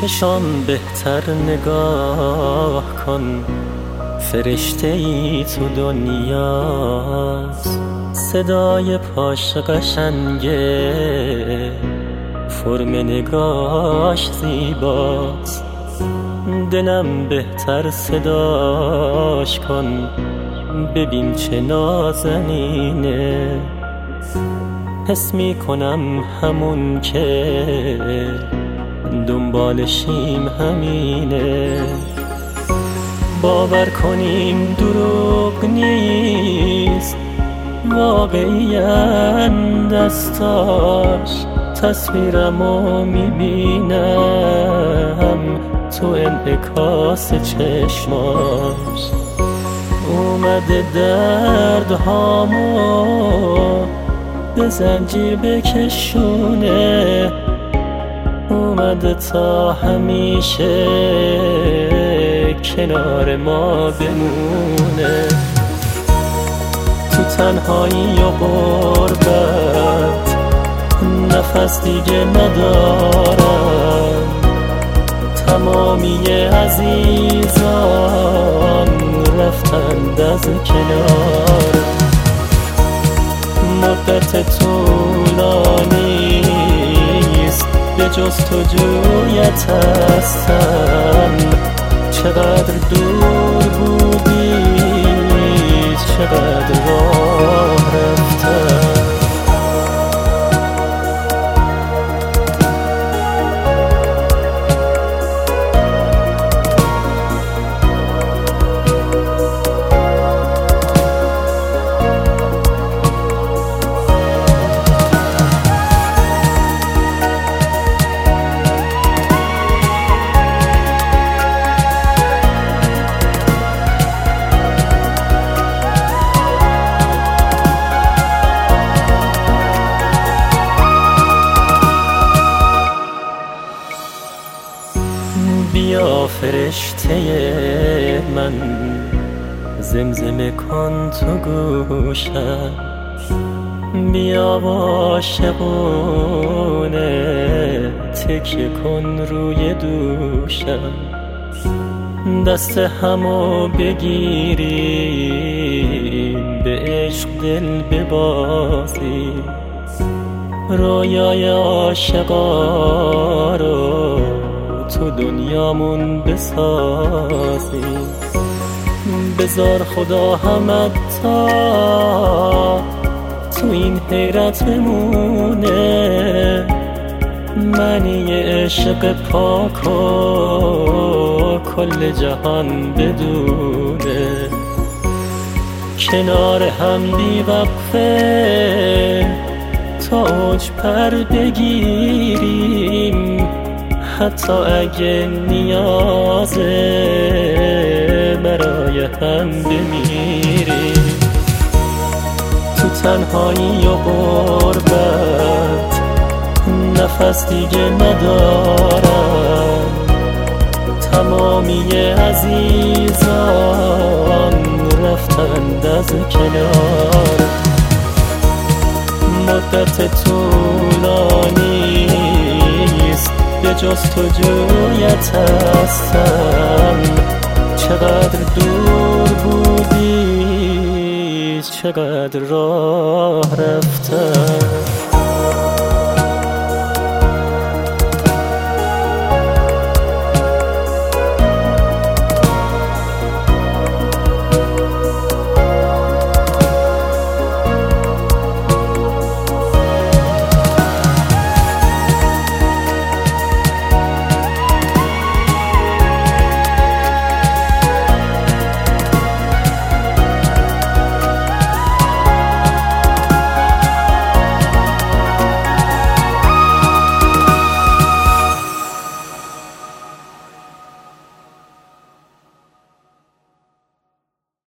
چشام بهتر نگاه کن، فرشته ای تو دنیاست. صدای پاش قشنگه، فرم نگاش زیباست. دلم بهتر صداش کن، ببین چه نازنینه. حس می کنم همون که دنبالشیم همینه. باور کنیم دروغ نیست، واقعیاً دستاش. تصویرمو میبینم تو انعکاس چشماش. اومده دردهامو به زنجیر بکشونه، اومده تا همیشه کنار ما بمونه. تو تنهایی و غربت نفس دیگه ندارم. تمامی عزیزان رفتند از کنارم. مدت طولانیست به جز تو جویت هستم. چقدر دور بودی، چقدر راه رفتم. بیا فرشته من، زمزمه کن تو گوشم. بیا عاشقونه تکیه کن روی دوشم. دست همو بگیریم، به عشق دل ببازیم. رویای عاشقا رو تو دنیامون بسازیم. بذار خدا حتی تو این حیرت بمونه. معنی عشق پاک و کل جهان بدونه. کنار هم بی وقفه تا اوج پر بگیریم. حتی اگه نیازه برای هم بمیریم. تو تنهایی و غربت نفس دیگه ندارم. تمامی عزیزان رفتند از کنارم. مدت طولانیست به جز تو جویت هستم. چقدر دور بودی، چقدر راه رفتم.